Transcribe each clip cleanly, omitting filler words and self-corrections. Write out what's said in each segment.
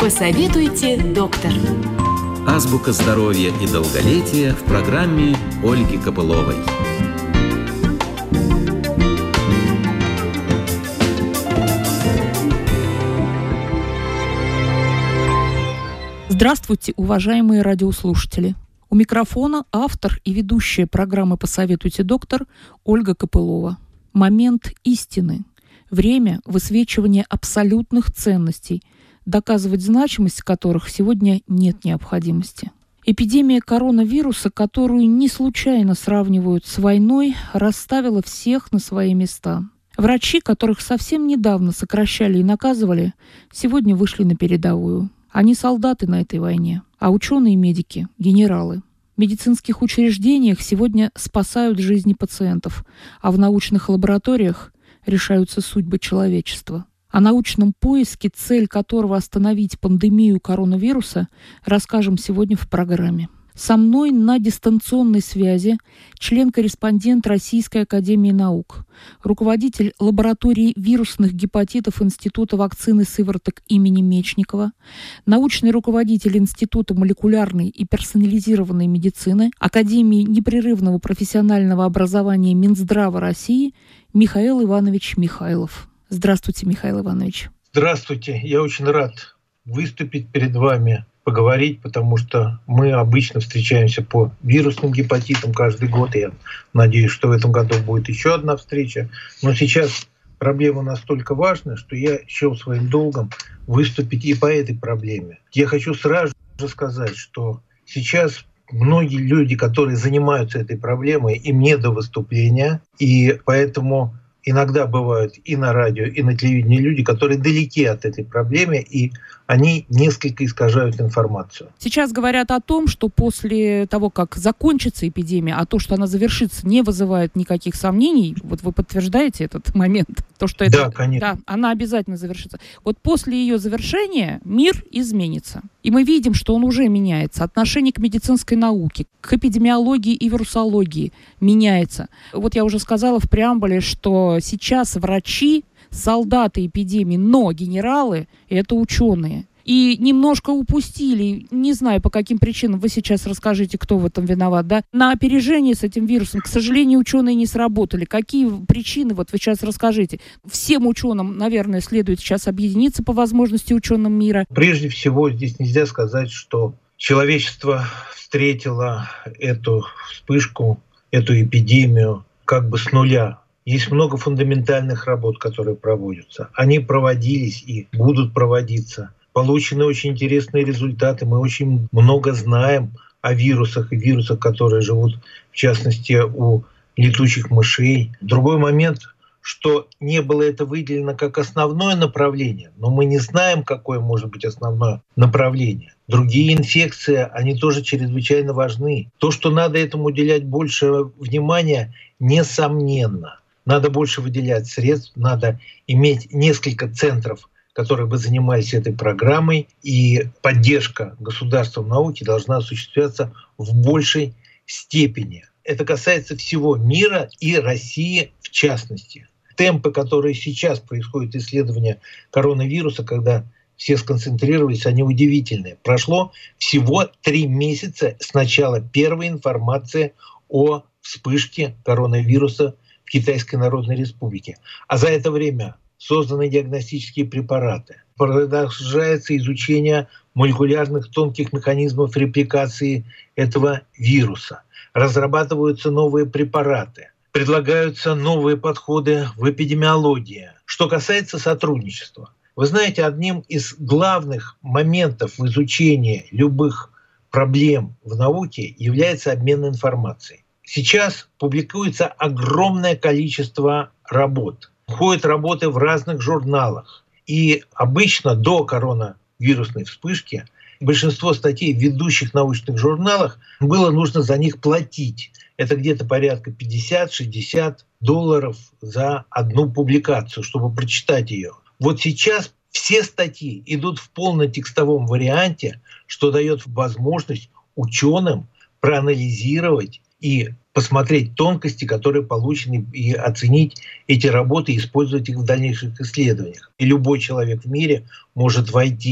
Посоветуйте, доктор. Азбука здоровья и долголетия в программе Ольги Копыловой. Здравствуйте, уважаемые радиослушатели! У микрофона автор и ведущая программы «Посоветуйте, доктор» Ольга Копылова. Момент истины. Время высвечивания абсолютных ценностей, доказывать значимость которых сегодня нет необходимости. Эпидемия коронавируса, которую не случайно сравнивают с войной, расставила всех на свои места. Врачи, которых совсем недавно сокращали и наказывали, сегодня вышли на передовую. Они солдаты на этой войне, а ученые и медики – генералы. В медицинских учреждениях сегодня спасают жизни пациентов, а в научных лабораториях решаются судьбы человечества. О научном поиске, цель которого остановить пандемию коронавируса, расскажем сегодня в программе. Со мной на дистанционной связи член-корреспондент Российской академии наук, руководитель лаборатории вирусных гепатитов Института вакцины сывороток имени Мечникова, научный руководитель Института молекулярной и персонализированной медицины Академии непрерывного профессионального образования Минздрава России Михаил Иванович Михайлов. Здравствуйте, Михаил Иванович. Здравствуйте. Я очень рад выступить перед вами, поговорить, потому что мы обычно встречаемся по вирусным гепатитам каждый год. Я надеюсь, что в этом году будет еще одна встреча. Но сейчас проблема настолько важна, что я счел своим долгом выступить и по этой проблеме. Я хочу сразу же сказать, что сейчас многие люди, которые занимаются этой проблемой, им не до выступления, и поэтому иногда бывают и на радио, и на телевидении люди, которые далеки от этой проблемы, и они несколько искажают информацию. Сейчас говорят о том, что после того, как закончится эпидемия, а то, что она завершится, не вызывает никаких сомнений. Вот вы подтверждаете этот момент? Да, конечно. Да, она обязательно завершится. Вот после ее завершения мир изменится. И мы видим, что он уже меняется. Отношение к медицинской науке, к эпидемиологии и вирусологии меняется. Вот я уже сказала в преамбуле, что сейчас врачи солдаты эпидемии, но генералы – это ученые. И немножко упустили, не знаю по каким причинам, вы сейчас расскажите, кто в этом виноват, да? На опережение с этим вирусом, к сожалению, ученые не сработали. Какие причины, вот вы сейчас расскажите. Всем ученым, наверное, следует сейчас объединиться по возможности ученым мира. Прежде всего, здесь нельзя сказать, что человечество встретило эту вспышку, эту эпидемию как бы с нуля. Есть много фундаментальных работ, которые проводятся. Они проводились и будут проводиться. Получены очень интересные результаты. Мы очень много знаем о вирусах и вирусах, которые живут, в частности, у летучих мышей. Другой момент, что не было это выделено как основное направление, но мы не знаем, какое может быть основное направление. Другие инфекции, они тоже чрезвычайно важны. То, что надо этому уделять больше внимания, несомненно. Надо больше выделять средств, надо иметь несколько центров, которые бы занимались этой программой, и поддержка государства в науке должна осуществляться в большей степени. Это касается всего мира и России в частности. Темпы, которые сейчас происходят исследования коронавируса, когда все сконцентрировались, они удивительные. Прошло всего 3 месяца с начала первой информации о вспышке коронавируса в Китайской Народной Республике. А за это время созданы диагностические препараты. Продолжается изучение молекулярных тонких механизмов репликации этого вируса. Разрабатываются новые препараты. Предлагаются новые подходы в эпидемиологии. Что касается сотрудничества. Вы знаете, одним из главных моментов в изучении любых проблем в науке является обмен информацией. Сейчас публикуется огромное количество работ. Ходят работы в разных журналах. И обычно до коронавирусной вспышки большинство статей в ведущих научных журналах было нужно за них платить. Это где-то порядка $50-60 за одну публикацию, чтобы прочитать ее. Вот сейчас все статьи идут в полнотекстовом варианте, что дает возможность ученым проанализировать и посмотреть тонкости, которые получены, и оценить эти работы и использовать их в дальнейших исследованиях. И любой человек в мире может войти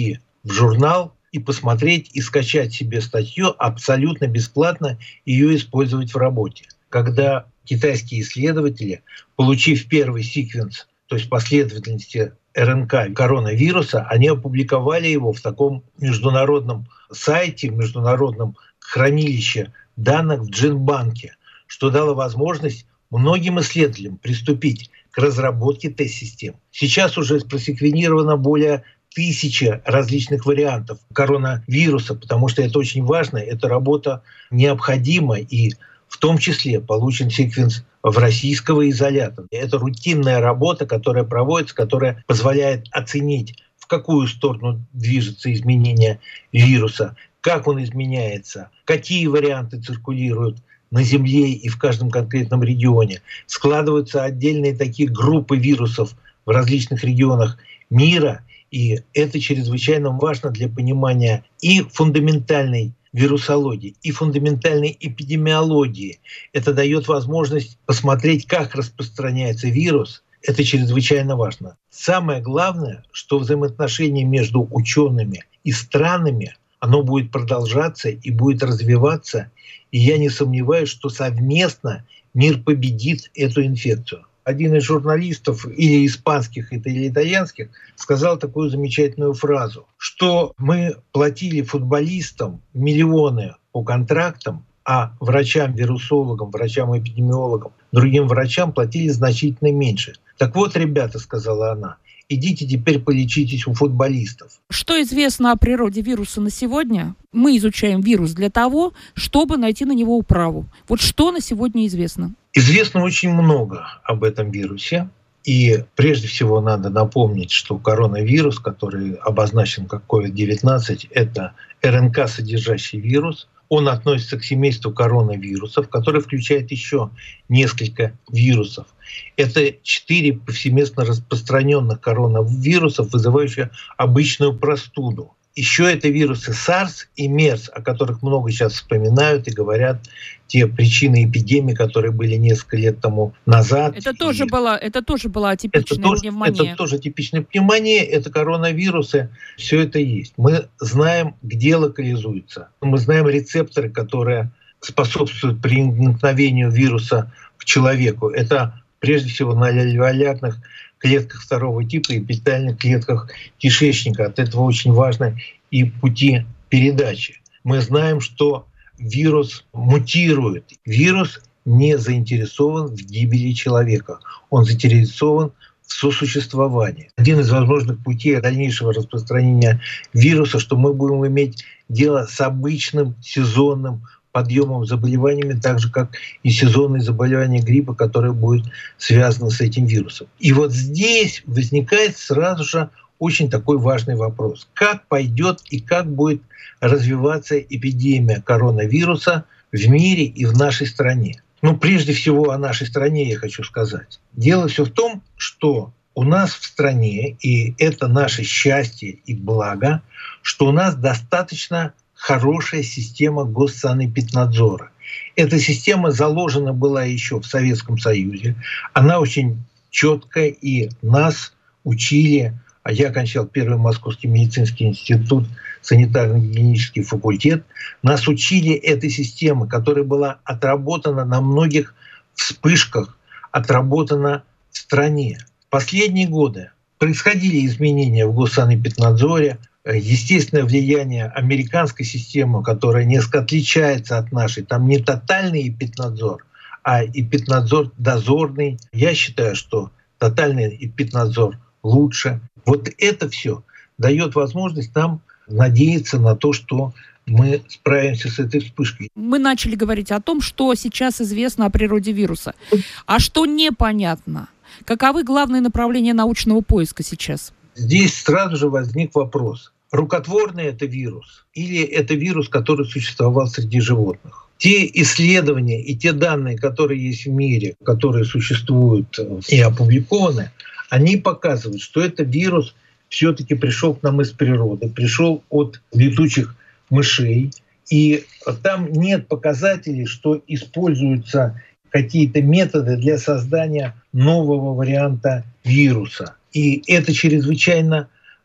в журнал и посмотреть, и скачать себе статью абсолютно бесплатно, ее использовать в работе. Когда китайские исследователи, получив первый секвенс, то есть последовательности РНК коронавируса, они опубликовали его в таком международном сайте, международном хранилище данных в Джинбанке, что дало возможность многим исследователям приступить к разработке тест-систем. Сейчас уже просеквенировано более 1000 различных вариантов коронавируса, потому что это очень важно, эта работа необходима, и в том числе получен секвенс в российского изолятора. Это рутинная работа, которая проводится, которая позволяет оценить, в какую сторону движется изменение вируса, как он изменяется, какие варианты циркулируют на Земле и в каждом конкретном регионе. Складываются отдельные такие группы вирусов в различных регионах мира, и это чрезвычайно важно для понимания и фундаментальной вирусологии, и фундаментальной эпидемиологии. Это дает возможность посмотреть, как распространяется вирус. Это чрезвычайно важно. Самое главное, что взаимоотношения между учеными и странами, оно будет продолжаться и будет развиваться. И я не сомневаюсь, что совместно мир победит эту инфекцию. Один из журналистов, или испанских, или итальянских, сказал такую замечательную фразу, что мы платили футболистам миллионы по контрактам, а врачам-вирусологам, врачам-эпидемиологам, другим врачам платили значительно меньше. Так вот, ребята, сказала она, идите теперь полечитесь у футболистов. Что известно о природе вируса на сегодня? Мы изучаем вирус для того, чтобы найти на него управу. Вот что на сегодня известно? Известно очень много об этом вирусе. И прежде всего надо напомнить, что коронавирус, который обозначен как COVID-19, это РНК-содержащий вирус. Он относится к семейству коронавирусов, который включает еще несколько вирусов. Это 4 повсеместно распространенных коронавирусов, вызывающих обычную простуду. Еще это вирусы SARS и MERS, о которых много сейчас вспоминают и говорят, те причины эпидемии, которые были несколько лет тому назад. Это тоже была атипичная пневмония. Это тоже типичная пневмония, это коронавирусы, все это есть. Мы знаем, где локализуется. Мы знаем рецепторы, которые способствуют проникновению вируса к человеку. Это прежде всего на альвеолярных клетках второго типа и эпителиальных клетках кишечника. От этого очень важны и пути передачи. Мы знаем, что вирус мутирует. Вирус не заинтересован в гибели человека. Он заинтересован в сосуществовании. Один из возможных путей дальнейшего распространения вируса, что мы будем иметь дело с обычным сезонным подъемом заболеваниями, так же, как и сезонные заболевания гриппа, которые будут связаны с этим вирусом. И вот здесь возникает сразу же очень такой важный вопрос. Как пойдет и как будет развиваться эпидемия коронавируса в мире и в нашей стране? Прежде всего о нашей стране я хочу сказать. Дело все в том, что у нас в стране, и это наше счастье и благо, что у нас достаточно хорошая система госсанэпиднадзора. Эта система заложена была еще в Советском Союзе. Она очень четкая, и нас учили, а я окончал Первый Московский медицинский институт, санитарно-гигиенический факультет, нас учили этой системе, которая была отработана на многих вспышках, отработана в стране. В последние годы происходили изменения в госсанэпиднадзоре, естественное влияние американской системы, которая несколько отличается от нашей. Там не тотальный эпиднадзор, а эпиднадзор дозорный. Я считаю, что тотальный эпиднадзор лучше. Вот это все дает возможность нам надеяться на то, что мы справимся с этой вспышкой. Мы начали говорить о том, что сейчас известно о природе вируса. А что непонятно? Каковы главные направления научного поиска сейчас? Здесь сразу же возник вопрос. Рукотворный это вирус или это вирус, который существовал среди животных? Те исследования и те данные, которые есть в мире, которые существуют и опубликованы, они показывают, что этот вирус все-таки пришел к нам из природы, пришел от летучих мышей, и там нет показателей, что используются какие-то методы для создания нового варианта вируса. И это чрезвычайно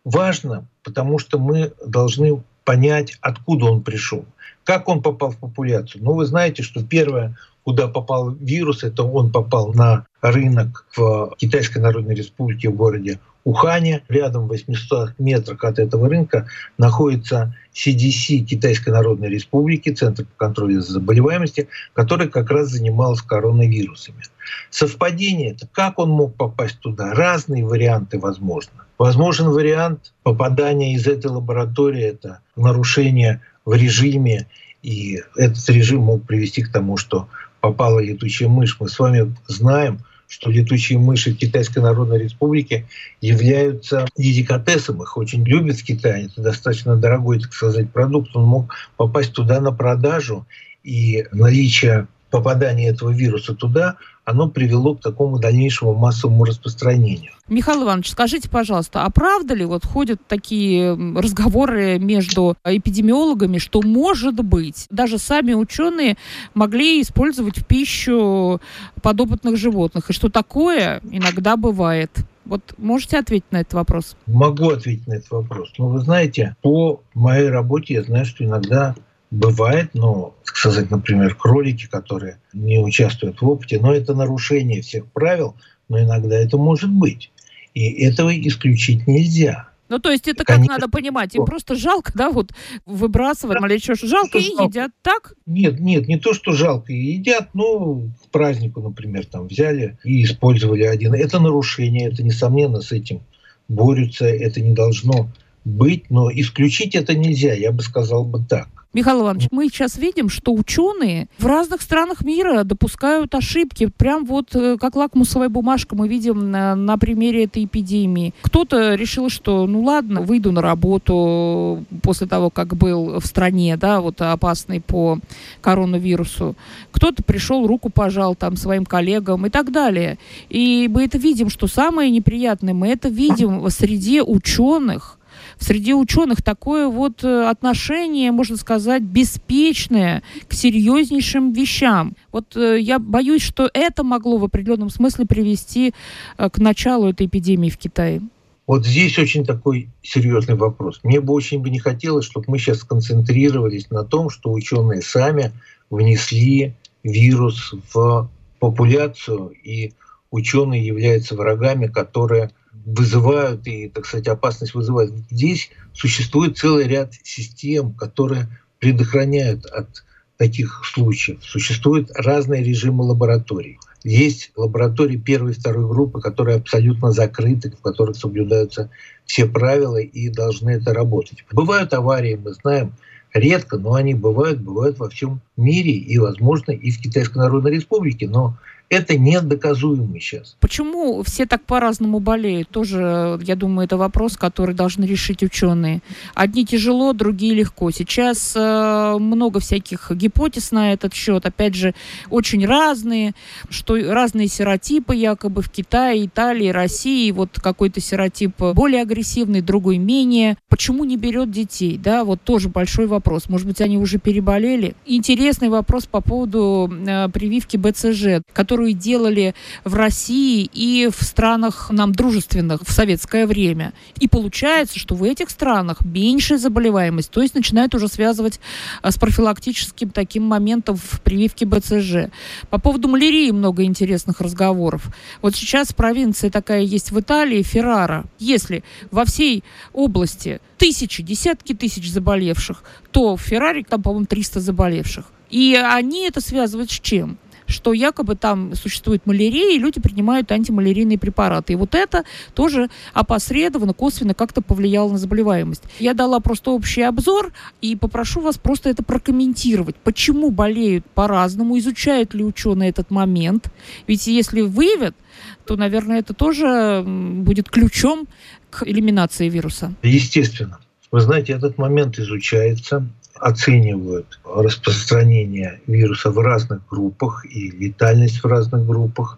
важно, потому что мы должны понять, откуда он пришел, как он попал в популяцию. Вы знаете, что первое, куда попал вирус, это он попал на рынок в Китайской Народной Республике в городе Ухане. Рядом в 800 метрах от этого рынка находится CDC Китайской Народной Республики, Центр по контролю за заболеваемостью, который как раз занимался коронавирусами. Совпадение — это как он мог попасть туда? Разные варианты возможны. Возможен вариант попадания из этой лаборатории — это нарушение в режиме, и этот режим мог привести к тому, что попала летучая мышь. Мы с вами знаем, что летучие мыши в Китайской Народной Республике являются деликатесом. Их очень любят в Китае. Это достаточно дорогой, так сказать, продукт. Он мог попасть туда на продажу, и наличие попадания этого вируса туда, оно привело к такому дальнейшему массовому распространению. Михаил Иванович, скажите, пожалуйста, а правда ли ходят такие разговоры между эпидемиологами, что, может быть, даже сами ученые могли использовать в пищу подопытных животных, и что такое иногда бывает? Можете ответить на этот вопрос? Могу ответить на этот вопрос. Вы знаете, по моей работе я знаю, что иногда бывает, так сказать, например, кролики, которые не участвуют в опыте, но это нарушение всех правил, но иногда это может быть. И этого исключить нельзя. То есть это как надо понимать? Им просто жалко, выбрасывать, или что, жалко и едят, так? Нет, не то, что жалко и едят, к празднику, например, взяли и использовали один. Это нарушение, это, несомненно, с этим борются, это не должно быть, но исключить это нельзя, я бы сказал так. Михаил Иванович, мы сейчас видим, что ученые в разных странах мира допускают ошибки. Прям как лакмусовая бумажка мы видим на примере этой эпидемии. Кто-то решил, что ладно, выйду на работу после того, как был в стране, опасный по коронавирусу. Кто-то пришел, руку пожал своим коллегам и так далее. И мы это видим, что самое неприятное, мы это видим среди ученых. Среди ученых такое отношение, можно сказать, беспечное к серьезнейшим вещам. Я боюсь, что это могло в определенном смысле привести к началу этой эпидемии в Китае. Здесь очень такой серьезный вопрос. Мне бы очень не хотелось, чтобы мы сейчас сконцентрировались на том, что ученые сами внесли вирус в популяцию, и ученые являются врагами, которые вызывают и, так сказать, опасность вызывают. Здесь существует целый ряд систем, которые предохраняют от таких случаев. Существуют разные режимы лабораторий. Есть лаборатории первой и второй группы, которые абсолютно закрыты, в которых соблюдаются все правила и должны это работать. Бывают аварии, мы знаем, редко, но они бывают во всем мире и, возможно, и в Китайской Народной Республике, но это недоказуемо сейчас. Почему все так по-разному болеют? Тоже, я думаю, это вопрос, который должны решить ученые. Одни тяжело, другие легко. Сейчас много всяких гипотез на этот счет. Опять же, очень разные, что разные серотипы якобы в Китае, Италии, России. Какой-то серотип более агрессивный, другой менее. Почему не берет детей? Тоже большой вопрос. Может быть, они уже переболели? Интересный вопрос по поводу прививки БЦЖ, которую делали в России и в странах нам дружественных в советское время. И получается, что в этих странах меньшая заболеваемость, то есть начинают уже связывать с профилактическим таким моментом в прививке БЦЖ. По поводу малярии много интересных разговоров. Сейчас провинция такая есть в Италии, Феррара. Если во всей области десятки тысяч заболевших, то в Ферраре там, по-моему, 300 заболевших. И они это связывают с чем? Что якобы там существует малярия, и люди принимают антималярийные препараты. И это тоже опосредованно, косвенно как-то повлияло на заболеваемость. Я дала просто общий обзор и попрошу вас просто это прокомментировать. Почему болеют по-разному, изучают ли ученые этот момент? Ведь если выявят, то, наверное, это тоже будет ключом к элиминации вируса. Естественно. Вы знаете, этот момент изучается, оценивают распространение вируса в разных группах и летальность в разных группах.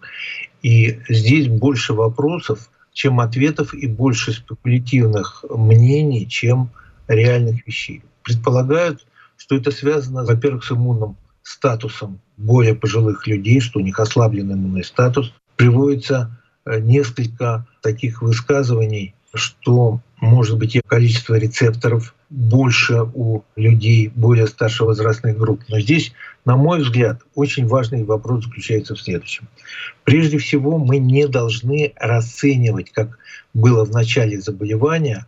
И здесь больше вопросов, чем ответов, и больше спекулятивных мнений, чем реальных вещей. Предполагают, что это связано, во-первых, с иммунным статусом более пожилых людей, что у них ослаблен иммунный статус. Приводится несколько таких высказываний что, может быть, и количество рецепторов больше у людей более старших возрастных групп. Но здесь, на мой взгляд, очень важный вопрос заключается в следующем. Прежде всего, мы не должны расценивать, как было в начале заболевания,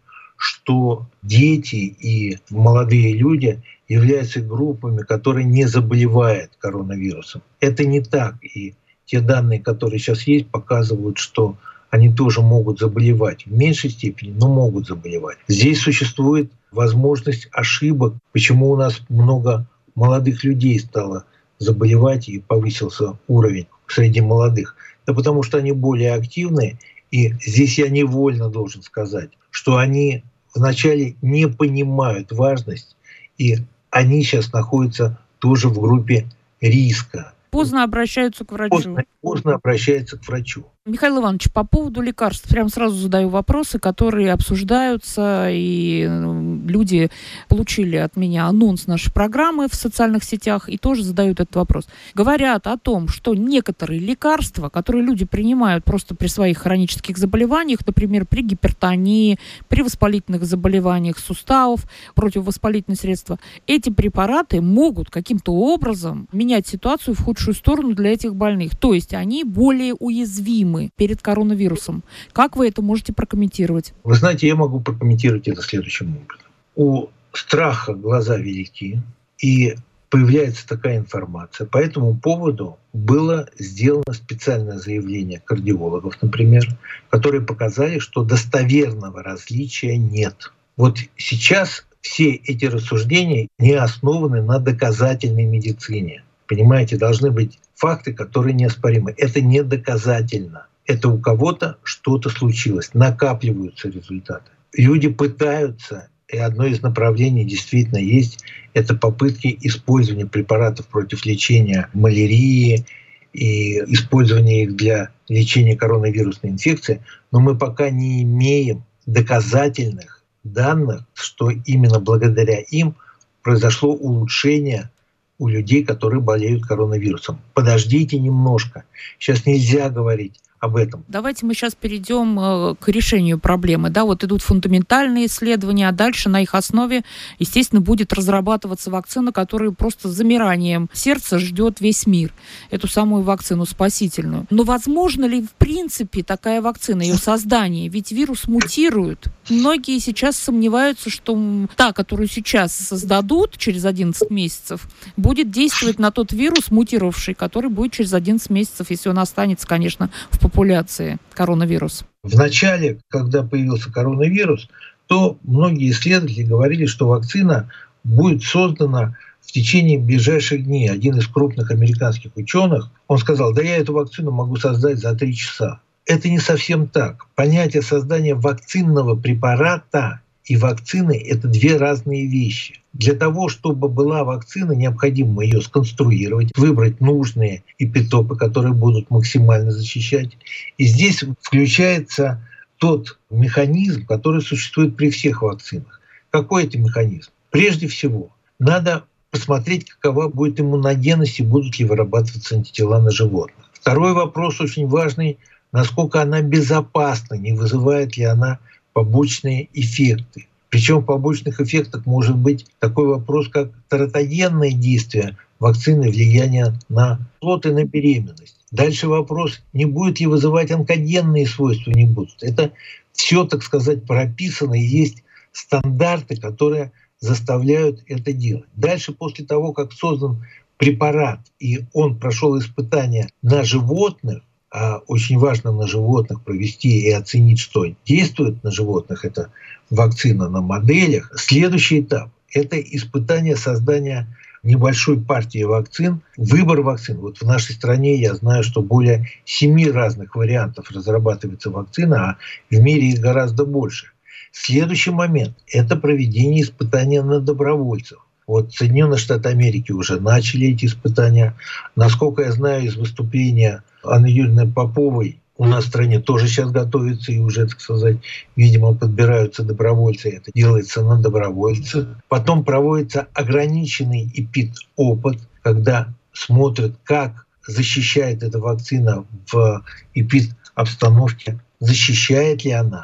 что дети и молодые люди являются группами, которые не заболевают коронавирусом. Это не так. И те данные, которые сейчас есть, показывают, что они тоже могут заболевать. В меньшей степени, но могут заболевать. Здесь существует возможность ошибок. Почему у нас много молодых людей стало заболевать и повысился уровень среди молодых? Да потому что они более активные. И здесь я невольно должен сказать, что они вначале не понимают важность, и они сейчас находятся тоже в группе риска. Поздно обращаются к врачу. Поздно обращаются к врачу. Михаил Иванович, по поводу лекарств, прям сразу задаю вопросы, которые обсуждаются, и люди получили от меня анонс нашей программы в социальных сетях и тоже задают этот вопрос. Говорят о том, что некоторые лекарства, которые люди принимают просто при своих хронических заболеваниях, например, при гипертонии, при воспалительных заболеваниях суставов, противовоспалительные средства, эти препараты могут каким-то образом менять ситуацию в худшую сторону для этих больных. То есть они более уязвимы перед коронавирусом. Как вы это можете прокомментировать? Вы знаете, я могу прокомментировать это следующим образом. У страха глаза велики, и появляется такая информация. По этому поводу было сделано специальное заявление кардиологов, например, которые показали, что достоверного различия нет. Вот сейчас все эти рассуждения не основаны на доказательной медицине. Понимаете, должны быть факты, которые неоспоримы. Это не доказательно. Это у кого-то что-то случилось. Накапливаются результаты. Люди пытаются, и одно из направлений действительно есть, это попытки использования препаратов против лечения малярии и использования их для лечения коронавирусной инфекции. Но мы пока не имеем доказательных данных, что именно благодаря им произошло улучшение у людей, которые болеют коронавирусом. Подождите немножко. Сейчас нельзя говорить об этом. Давайте мы сейчас перейдем к решению проблемы. Да, вот идут фундаментальные исследования, а дальше на их основе, естественно, будет разрабатываться вакцина, которая просто с замиранием сердца ждет весь мир. Эту самую вакцину спасительную. Но возможно ли в принципе такая вакцина, ее создание? Ведь вирус мутирует. Многие сейчас сомневаются, что та, которую сейчас создадут через 11 месяцев, будет действовать на тот вирус мутировавший, который будет через 11 месяцев, если он останется, конечно, в популяции, коронавирус. В начале, когда появился коронавирус, то многие исследователи говорили, что вакцина будет создана в течение ближайших дней. Один из крупных американских ученых, он сказал, да я эту вакцину могу создать за 3 часа. Это не совсем так. Понятие создания вакцинного препарата и вакцины — это 2 разные вещи. Для того, чтобы была вакцина, необходимо ее сконструировать, выбрать нужные эпитопы, которые будут максимально защищать. И здесь включается тот механизм, который существует при всех вакцинах. Какой это механизм? Прежде всего, надо посмотреть, какова будет иммуногенность и будут ли вырабатываться антитела на животных. Второй вопрос очень важный — насколько она безопасна, не вызывает ли она побочные эффекты. Причем в побочных эффектах может быть такой вопрос, как тератогенное действие вакцины, влияние на плод и на беременность. Дальше вопрос, не будет ли вызывать онкогенные свойства, не будут. Это все, так сказать, прописано, и есть стандарты, которые заставляют это делать. Дальше, после того, как создан препарат, и он прошел испытания на животных, а очень важно на животных провести и оценить, что действует на животных, это вакцина на моделях. Следующий этап — это испытание создания небольшой партии вакцин, выбор вакцин. Вот в нашей стране я знаю, что более 7 разных вариантов разрабатывается вакцина, а в мире их гораздо больше. Следующий момент — это проведение испытания на добровольцах. Вот Соединенные Штаты Америки уже начали эти испытания. Насколько я знаю из выступления Анны Юрьевны Поповой, у нас в стране тоже сейчас готовится и уже, так сказать, видимо, подбираются добровольцы. Это делается на добровольцах. Потом проводится ограниченный эпид-опыт, когда смотрят, как защищает эта вакцина в эпид-обстановке, защищает ли она,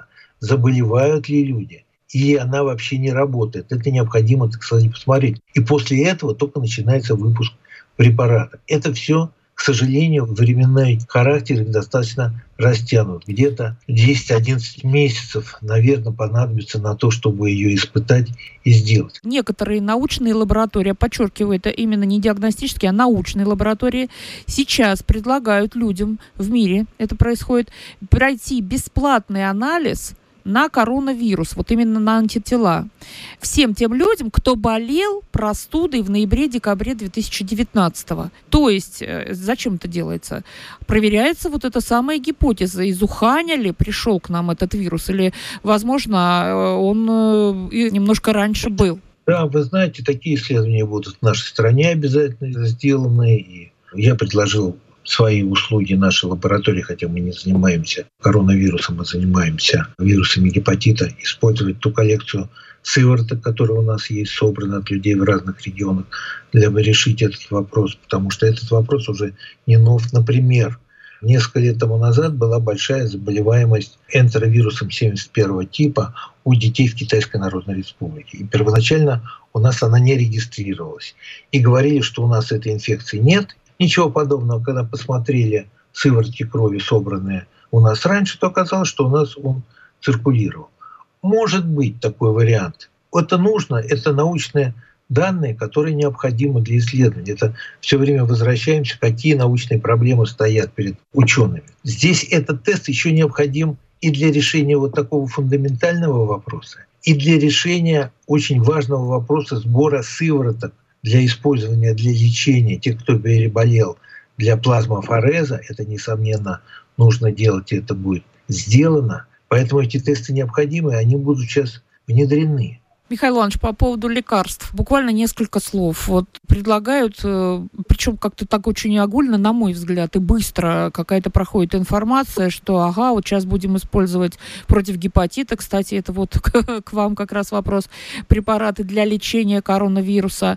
заболевают ли люди, или она вообще не работает. Это необходимо, так сказать, посмотреть. И после этого только начинается выпуск препарата. Это все, к сожалению, временной характер достаточно растянут. Где-то 10-11 месяцев, наверное, понадобится на то, чтобы ее испытать и сделать. Некоторые научные лаборатории, подчеркиваю, это именно не диагностические, а научные лаборатории, сейчас предлагают людям в мире, это происходит, пройти бесплатный анализ на коронавирус, вот именно на антитела. Всем тем людям, кто болел простудой в ноябре-декабре 2019. То есть, зачем это делается? Проверяется вот эта самая гипотеза, из Уханя ли пришел к нам этот вирус, или, возможно, он немножко раньше был. Да, вы знаете, такие исследования будут в нашей стране обязательно сделаны, и я предложил свои услуги нашей лаборатории, хотя мы не занимаемся коронавирусом, мы занимаемся вирусами гепатита, использовать ту коллекцию сывороток, которая у нас есть, собрана от людей в разных регионах, для бы решить этот вопрос, потому что этот вопрос уже не нов. Например, несколько лет тому назад была большая заболеваемость энтеровирусом 71 типа у детей в Китайской Народной Республике. И первоначально у нас она не регистрировалась. И говорили, что у нас этой инфекции нет. Ничего подобного, когда посмотрели сыворотки крови, собранные у нас раньше, то оказалось, что у нас он циркулировал. Может быть такой вариант. Это нужно, это научные данные, которые необходимы для исследования. Это все время возвращаемся, какие научные проблемы стоят перед учеными. Здесь этот тест еще необходим и для решения вот такого фундаментального вопроса, и для решения очень важного вопроса сбора сывороток для использования, для лечения тех, кто переболел, для плазмофореза. Это, несомненно, нужно делать, и это будет сделано. Поэтому эти тесты необходимы, и они будут сейчас внедрены. Михаил Иванович, по поводу лекарств. Буквально несколько слов. Вот предлагают, причем как-то так очень огульно, на мой взгляд, и быстро какая-то проходит информация, что ага, вот сейчас будем использовать против гепатита. Кстати, это вот к вам как раз вопрос. Препараты для лечения коронавируса.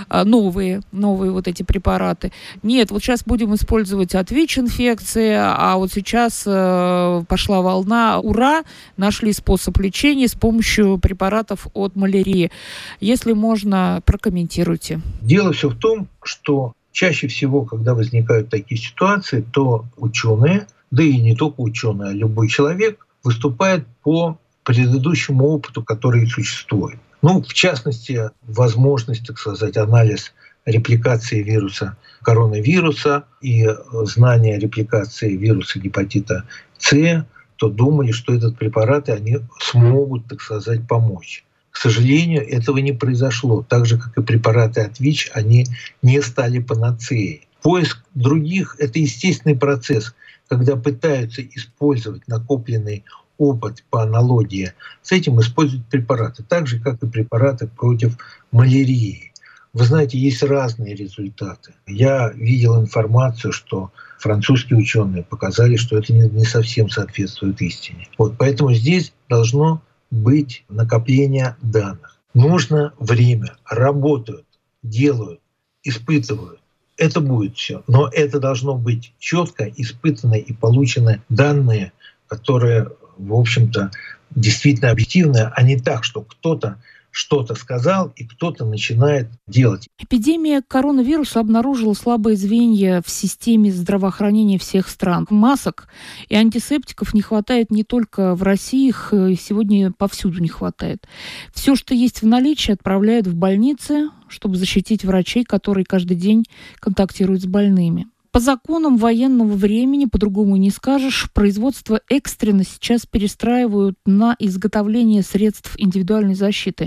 Новые вот эти препараты. Нет, вот сейчас будем использовать от ВИЧ-инфекции, а вот сейчас пошла волна. Ура! Нашли способ лечения с помощью препаратов от малярии. Если можно, прокомментируйте. Дело все в том, что чаще всего, когда возникают такие ситуации, то ученые, да и не только ученые, а любой человек выступает по предыдущему опыту, который существует. В частности, возможность, так сказать, анализ репликации вируса коронавируса и знание репликации вируса гепатита С, то думали, что этот препараты, они смогут, так сказать, помочь. К сожалению, этого не произошло. Так же, как и препараты от ВИЧ, они не стали панацеей. Поиск других — это естественный процесс, когда пытаются использовать накопленный опыт по аналогии с этим, используют препараты, так же, как и препараты против малярии. Вы знаете, есть разные результаты. Я видел информацию, что французские ученые показали, что это не совсем соответствует истине. Поэтому здесь должно быть накопление данных. Нужно время. Работают, делают, испытывают. Это будет все. Но это должно быть четко испытаны и получены данные, которые, в общем-то, действительно объективные, а не так, что кто-то что-то сказал, и кто-то начинает делать. Эпидемия коронавируса обнаружила слабые звенья в системе здравоохранения всех стран. Масок и антисептиков не хватает не только в России, их сегодня повсюду не хватает. Все, что есть в наличии, отправляют в больницы, чтобы защитить врачей, которые каждый день контактируют с больными. По законам военного времени, по-другому не скажешь, производство экстренно сейчас перестраивают на изготовление средств индивидуальной защиты.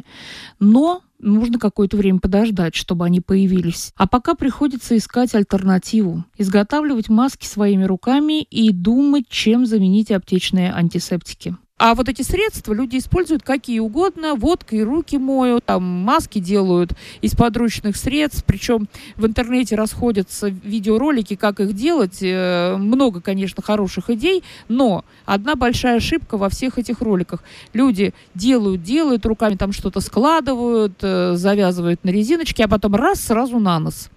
Но нужно какое-то время подождать, чтобы они появились. А пока приходится искать альтернативу. Изготавливать маски своими руками и думать, чем заменить аптечные антисептики. А вот эти средства люди используют какие угодно. Водкой руки моют, маски делают из подручных средств. Причем в интернете расходятся видеоролики, как их делать. Много, конечно, хороших идей, но одна большая ошибка во всех этих роликах. Люди делают руками, там что-то складывают, завязывают на резиночке, а потом сразу на нос.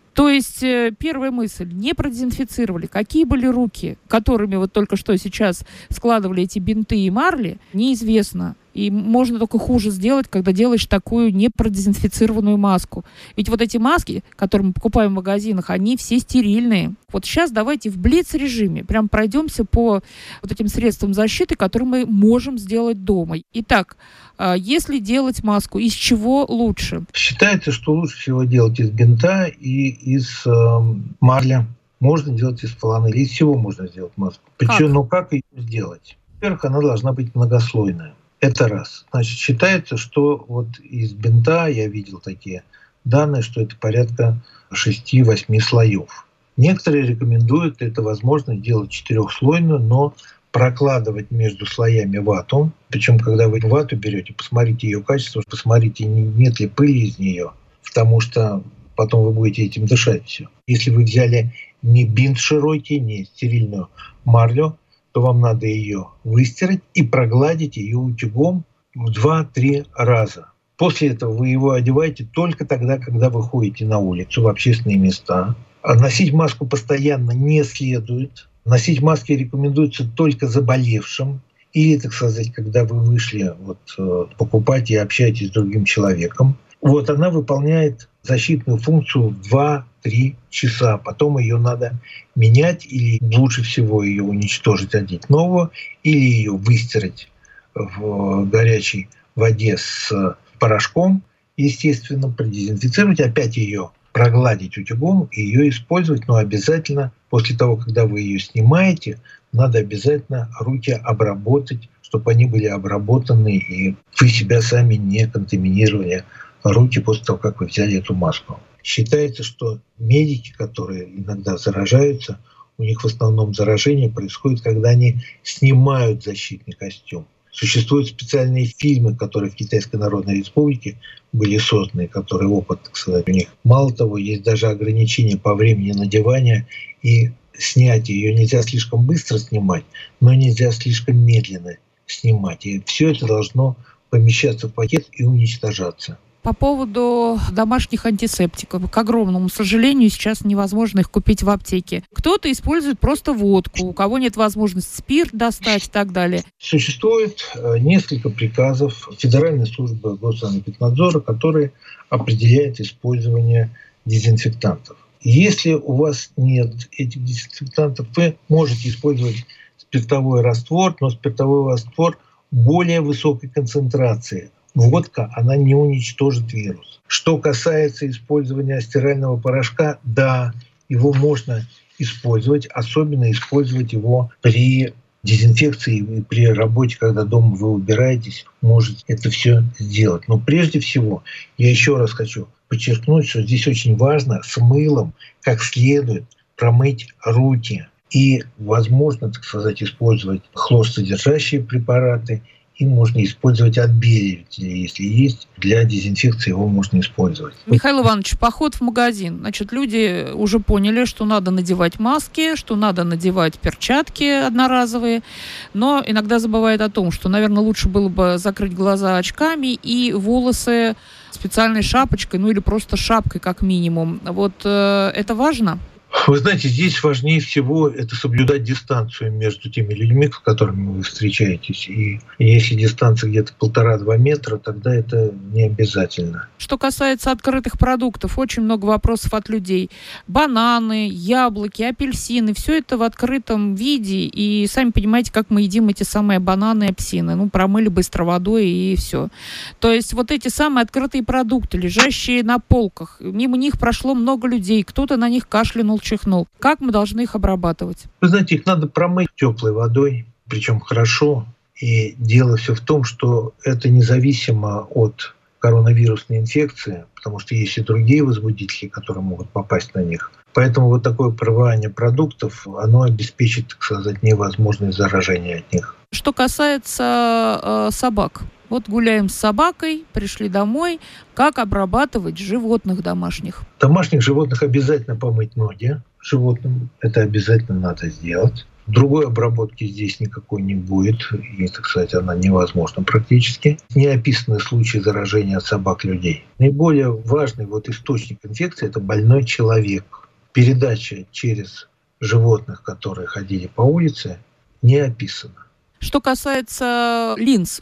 То есть первая мысль, не продезинфицировали. Какие были руки, которыми вот только что сейчас складывали эти бинты и марли, неизвестно. И можно только хуже сделать, когда делаешь такую непродезинфицированную маску. Ведь вот эти маски, которые мы покупаем в магазинах, они все стерильные. Вот сейчас давайте в блиц-режиме прям пройдемся по вот этим средствам защиты, которые мы можем сделать дома. Итак, если делать маску, из чего лучше? Считается, что лучше всего делать из бинта и из марля. Можно делать из фланели, из всего можно сделать маску. Причем, как ее сделать? Во-первых, она должна быть многослойная. Это раз. Значит, считается, что вот из бинта, я видел такие данные, что это порядка 6-8 слоев. Некоторые рекомендуют это возможно делать 4-слойную, но прокладывать между слоями вату. Причем, когда вы вату берете, посмотрите ее качество, посмотрите, нет ли пыли из нее, потому что потом вы будете этим дышать все. Если вы взяли не бинт широкий, не стерильную марлю, то вам надо ее выстирать и прогладить ее утюгом в 2-3 раза. После этого вы его одеваете только тогда, когда вы ходите на улицу, в общественные места. А носить маску постоянно не следует. Носить маски рекомендуется только заболевшим или, так сказать, когда вы вышли покупать и общаетесь с другим человеком. Она выполняет защитную функцию в 2-3 часа. Потом ее надо менять или лучше всего ее уничтожить, одеть новую, или ее выстирать в горячей воде с порошком, естественно, продезинфицировать, опять ее прогладить утюгом и ее использовать, но обязательно после того, когда вы ее снимаете, надо обязательно руки обработать, чтобы они были обработаны и вы себя сами не контаминировали руки после того, как вы взяли эту маску. Считается, что медики, которые иногда заражаются, у них в основном заражение происходит, когда они снимают защитный костюм. Существуют специальные фильмы, которые в Китайской Народной Республике были созданы, которые опыт, так сказать, у них. Мало того, есть даже ограничения по времени надевания и снятия. Ее нельзя слишком быстро снимать, но нельзя слишком медленно снимать. И все это должно помещаться в пакет и уничтожаться. По поводу домашних антисептиков. К огромному сожалению, сейчас невозможно их купить в аптеке. Кто-то использует просто водку, у кого нет возможности спирт достать и так далее. Существует несколько приказов Федеральной службы Госсанэпиднадзора, которые определяют использование дезинфектантов. Если у вас нет этих дезинфектантов, вы можете использовать спиртовой раствор, но спиртовой раствор более высокой концентрации. Водка, она не уничтожит вирус. Что касается использования стирального порошка, да, его можно использовать, особенно использовать его при дезинфекции и при работе, когда дома вы убираетесь, можете это все сделать. Но прежде всего, я еще раз хочу подчеркнуть, что здесь очень важно с мылом как следует промыть руки. И возможно, так сказать, использовать хлорсодержащие препараты. И можно использовать отбеливатели, если есть. Для дезинфекции его можно использовать. Михаил Иванович, поход в магазин. Значит, люди уже поняли, что надо надевать маски, что надо надевать перчатки одноразовые. Но иногда забывают о том, что, наверное, лучше было бы закрыть глаза очками и волосы специальной шапочкой, или просто шапкой как минимум. Это важно? Вы знаете, здесь важнее всего это соблюдать дистанцию между теми людьми, с которыми вы встречаетесь. И если дистанция где-то 1,5-2 метра, тогда это не обязательно. Что касается открытых продуктов, очень много вопросов от людей. Бананы, яблоки, апельсины, все это в открытом виде. И сами понимаете, как мы едим эти самые бананы и апельсины. Промыли быстро водой и все. То есть эти самые открытые продукты, лежащие на полках, мимо них прошло много людей, кто-то на них кашлянул, чихнул. Как мы должны их обрабатывать? Вы знаете, их надо промыть теплой водой, причем хорошо. И дело все в том, что это независимо от коронавирусной инфекции, потому что есть и другие возбудители, которые могут попасть на них. Поэтому такое промывание продуктов, оно обеспечит, так сказать, невозможность заражения от них. Что касается собак. Гуляем с собакой, пришли домой. Как обрабатывать животных домашних? Домашних животных обязательно помыть ноги животным. Это обязательно надо сделать. Другой обработки здесь никакой не будет, и, так сказать, она невозможна практически. Не описаны случаи заражения от собак людей. Наиболее важный источник инфекции – это больной человек. Передача через животных, которые ходили по улице, не описана. Что касается линз,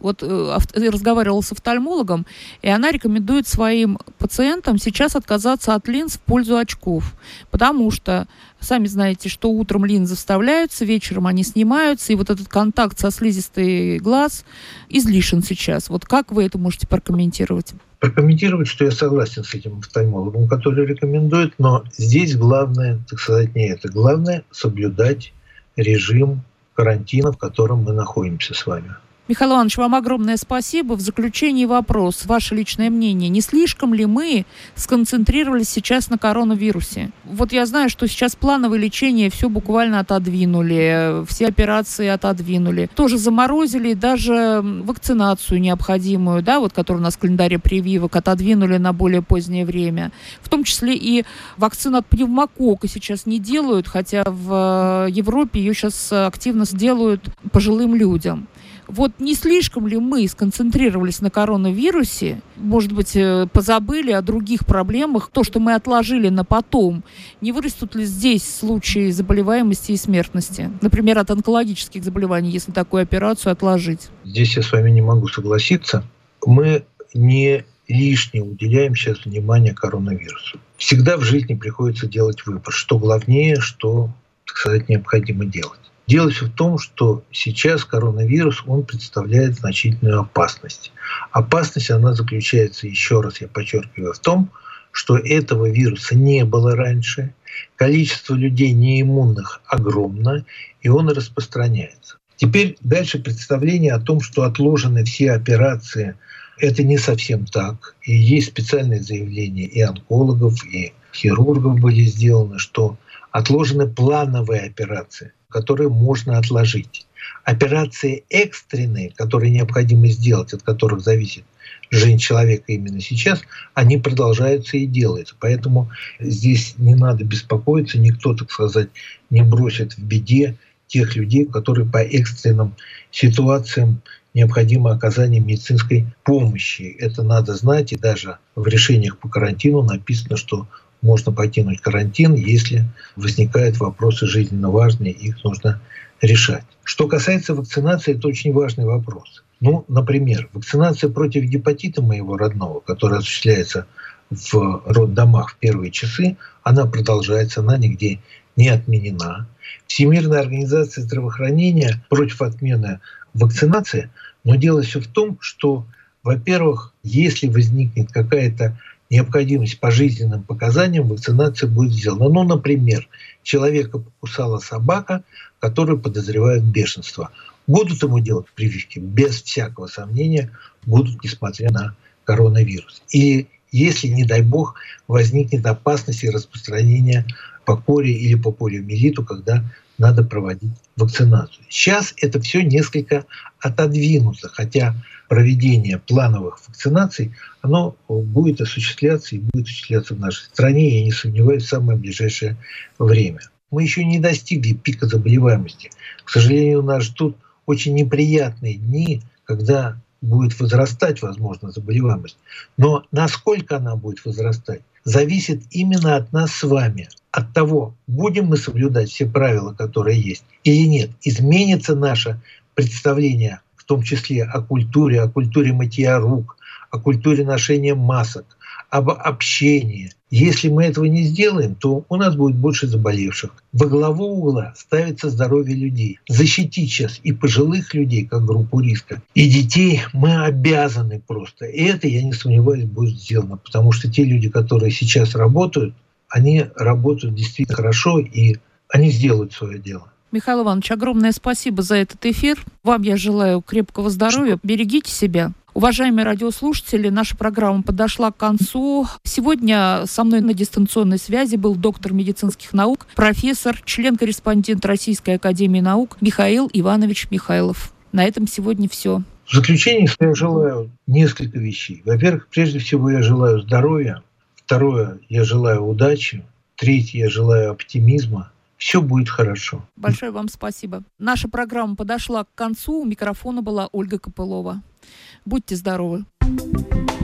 я разговаривала с офтальмологом, и она рекомендует своим пациентам сейчас отказаться от линз в пользу очков, потому что, сами знаете, что утром линзы вставляются, вечером они снимаются, и этот контакт со слизистой глаз излишен сейчас. Как вы это можете прокомментировать? Прокомментировать, что я согласен с этим офтальмологом, который рекомендует, но здесь главное, так сказать, не это. Главное — соблюдать режим карантина, в котором мы находимся с вами. Михаил Иванович, вам огромное спасибо. В заключении вопрос. Ваше личное мнение. Не слишком ли мы сконцентрировались сейчас на коронавирусе? Я знаю, что сейчас плановое лечение все буквально отодвинули, все операции отодвинули. Тоже заморозили, даже вакцинацию необходимую, которая у нас в календаре прививок, отодвинули на более позднее время. В том числе и вакцину от пневмококка сейчас не делают, хотя в Европе ее сейчас активно делают пожилым людям. Не слишком ли мы сконцентрировались на коронавирусе, может быть, позабыли о других проблемах, то, что мы отложили на потом, не вырастут ли здесь случаи заболеваемости и смертности? Например, от онкологических заболеваний, если такую операцию отложить. Здесь я с вами не могу согласиться. Мы не лишнее уделяем сейчас внимание коронавирусу. Всегда в жизни приходится делать выбор, что главнее, что, так сказать, необходимо делать. Дело все в том, что сейчас коронавирус, он представляет значительную опасность. Опасность, она заключается, еще раз я подчеркиваю, в том, что этого вируса не было раньше, количество людей неиммунных огромно, и он распространяется. Теперь дальше представление о том, что отложены все операции. Это не совсем так. И есть специальные заявления и онкологов, и хирургов были сделаны, что отложены плановые операции, которые можно отложить. Операции экстренные, которые необходимо сделать, от которых зависит жизнь человека именно сейчас, они продолжаются и делаются. Поэтому здесь не надо беспокоиться, никто, так сказать, не бросит в беде тех людей, которые по экстренным ситуациям необходимо оказание медицинской помощи. Это надо знать, и даже в решениях по карантину написано, что можно покинуть карантин, если возникают вопросы жизненно важные, их нужно решать. Что касается вакцинации, это очень важный вопрос. Например, вакцинация против гепатита моего родного, которая осуществляется в роддомах в первые часы, она продолжается, она нигде не отменена. Всемирная организация здравоохранения против отмены вакцинации, но дело все в том, что, во-первых, если возникнет какая-то необходимость по жизненным показаниям, вакцинация будет сделана. Например, человека покусала собака, которую подозревают бешенство. Будут ему делать прививки? Без всякого сомнения будут, несмотря на коронавирус. И если, не дай бог, возникнет опасность и распространения по коре или по полиомиелиту, когда надо проводить вакцинацию. Сейчас это все несколько отодвинуто, хотя проведение плановых вакцинаций, оно будет осуществляться и будет осуществляться в нашей стране, я не сомневаюсь, в самое ближайшее время. Мы еще не достигли пика заболеваемости. К сожалению, нас ждут очень неприятные дни, когда будет возрастать, возможно, заболеваемость. Но насколько она будет возрастать, зависит именно от нас с вами, от того, будем мы соблюдать все правила, которые есть, или нет. Изменится наше представление, в том числе о культуре мытья рук, о культуре ношения масок, об общении. Если мы этого не сделаем, то у нас будет больше заболевших. Во главу угла ставится здоровье людей. Защитить сейчас и пожилых людей, как группу риска, и детей мы обязаны просто. И это, я не сомневаюсь, будет сделано. Потому что те люди, которые сейчас работают, они работают действительно хорошо, и они сделают свое дело. Михаил Иванович, огромное спасибо за этот эфир. Вам я желаю крепкого здоровья. Берегите себя. Уважаемые радиослушатели, наша программа подошла к концу. Сегодня со мной на дистанционной связи был доктор медицинских наук, профессор, член-корреспондент Российской академии наук Михаил Иванович Михайлов. На этом сегодня все. В заключение я желаю несколько вещей. Во-первых, прежде всего я желаю здоровья. Второе, я желаю удачи. Третье, я желаю оптимизма. все будет хорошо. Большое вам спасибо. Наша программа подошла к концу. У микрофона была Ольга Копылова. Будьте здоровы.